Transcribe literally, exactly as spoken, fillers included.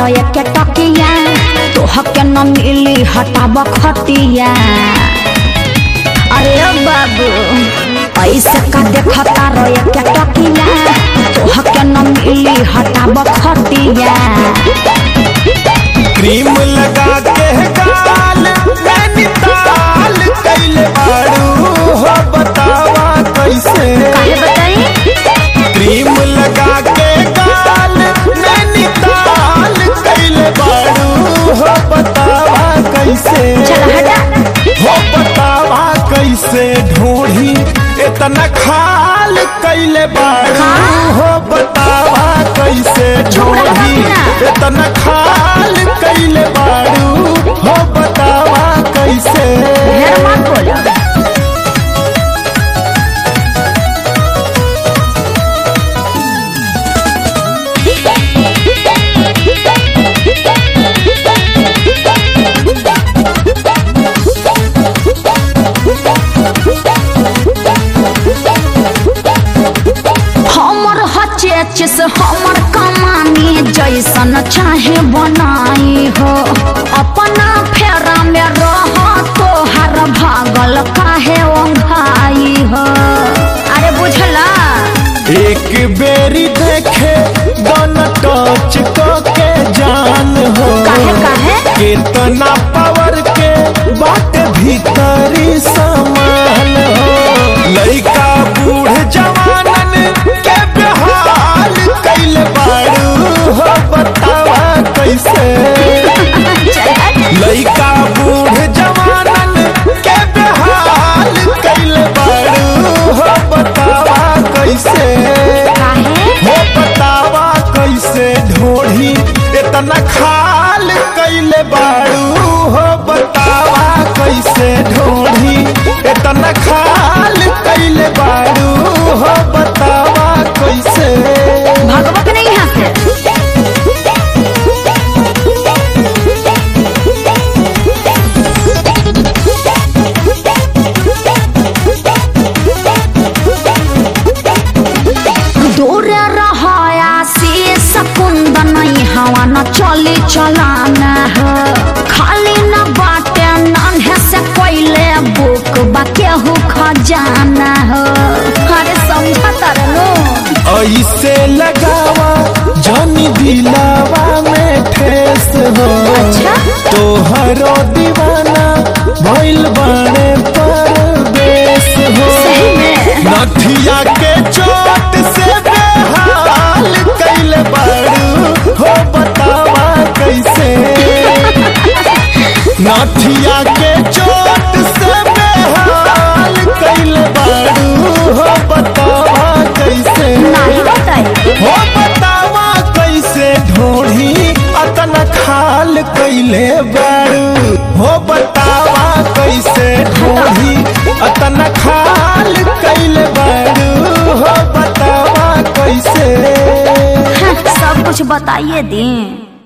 रोए के टकिया तोह के न मिली हटाब खटिया। अरे बाबू ऐसे का देखता रोए के टकिया तोह के न मिली हटाब खटिया। क्रीम लगा के गाल नैनीताल कैले बाड़ू हो बतावा कैसे। काहे बताई? क्रीम लगा के गाल नैनीताल कैले बाड़ू हो बतावा कैसे। चल हटा। हो बतावा कैसे ढूंढी इतना खाल कैले बाड़ू हो बतावा कैसे ढूंढी इतना खाल कैले बाड़ू हो बतावा कैसे। ढेर मत बोलो। हमर हचेचिस हमर कमानी जैसन चाहे बनाई हो अपना फेरा में रह तोहर भागल काहे ओंघाई हो। अरे बुझला एक बेरी देखे दोनों टच को के जान हो। काहे काहे कितना पावर के बाट भीतरी समान हो। लइका बूढ़ जवानन के बेहाल कैले बाड़ू हो बतावा कैसे। लइका बूढ़ जवानन के बेहाल कैले बाड़ू हो बतावा कैसे। हो बतावा कैसे ढोढ़ी इतना खाल कैले बाड़ू हो बतावा कैसे ढोढ़ी इतना खाल कैले बाड़ू हो बतावा कैसे। भगवत नहीं यहाँ से। दूर रहाया से सकुंद नहीं हवा न चली चलाना है खाली न बाटे नन्हे से कोयले बुक बाकेहू खजाना है। अरे समझा तरलो ऐसे लगावा जानी दिलावा में ठेस हो। अच्छा तोहरो दीवाना भइल बाणे परदेस हो। सही में नथिया के चोट से बेहाल कैले बाड़ू हो बतावा कैसे। नथिया के चोट से बेहाल कैले बाड़ू हो बतावा कैसे। नहीं बताई। हो बतावा कैसे ढोढ़ी अतना खाल कैले बाड़ू हो बतावा कैसे ढोढ़ी अतना खाल कैले बाड़ू हो बतावा कैसे। सब कुछ बताइए दी।